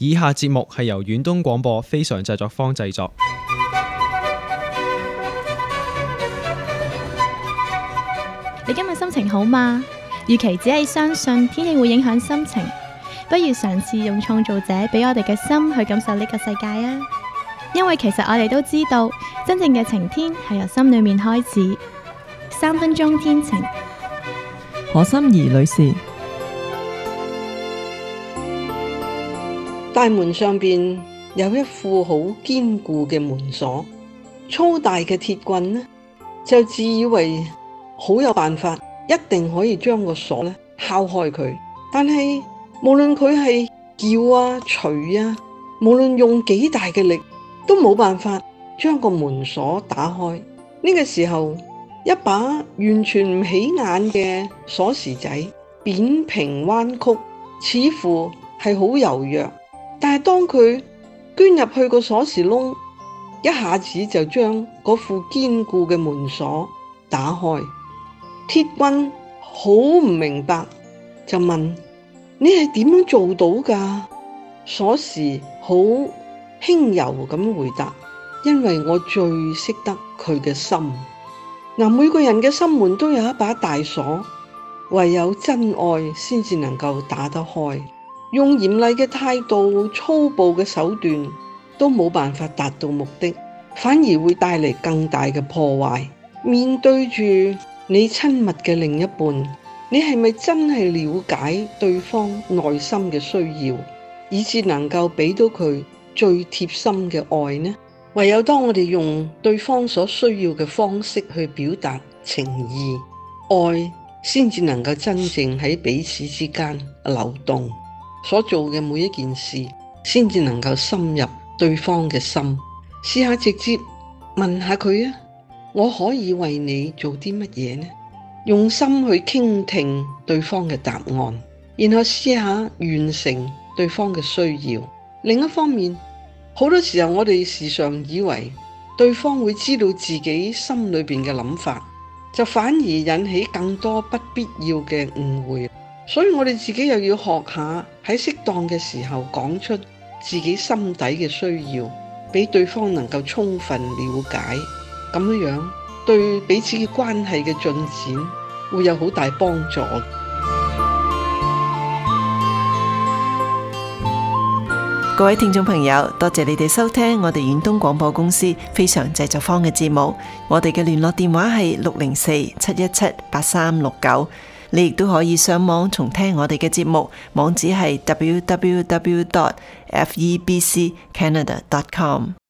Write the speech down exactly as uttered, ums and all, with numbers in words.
以下節目係由遠東廣播非常製作坊製作。 你今日心情好嗎？與其只係相信天氣會影響心情，不如嘗試用創造者俾我哋嘅心去感受呢個世界啊！因為其實我哋都知道，真正嘅晴天係由心裏面開始。三分鐘天晴， 何心怡女士。 大門上邊有一副好堅固嘅門鎖，粗大嘅鐵棍呢，就自以為好有辦法，一定可以將個鎖咧敲開佢。但係無論佢係撬啊、錘啊，無論用幾大嘅力，都冇辦法將個門鎖打開。呢個時候，一把完全唔起眼嘅鎖匙仔，扁平彎曲，似乎係好柔弱。但係當佢捐入去個鎖匙窿，一下子就將嗰副堅固嘅門鎖打開。鐵棍好唔明白，就問：你係點樣做到㗎？鎖匙好輕柔咁回答：因為我最識得佢嘅心。嗱，每個人嘅心門都有一把大鎖，唯有真愛先至能夠打得開。用嚴厲嘅態度、粗暴嘅手段都冇辦法達到目的，反而會帶嚟更大嘅破壞。面對住你親密嘅另一半，你係咪真係了解對方內心嘅需要，以至能夠俾到佢最貼心嘅愛呢？唯有當我哋用對方所需要嘅方式去表達情意，愛先至能夠真正喺彼此之間流動。所做嘅每一件事，先至能夠深入對方嘅心。試下直接問下佢啊，我可以為你做啲乜嘢呢？用心去傾聽對方嘅答案，然後試下完成對方嘅需要。另一方面，好多時候我哋時常以為對方會知道自己心裏邊嘅諗法，就反而引起更多不必要嘅誤會。所以我哋自己又要學下喺適當嘅時候講出自己心底嘅需要，俾對方能夠充分了解，咁樣對彼此嘅關係嘅進展會有好大幫助。 各位聽眾朋友，多謝你哋收聽我哋遠東廣播公司非常製作坊嘅節目。我哋嘅聯絡電話係六零四七一七八三六九。你亦都可以上網重聽我哋嘅節目，網址係 double-u double-u double-u dot f e b c canada dot com。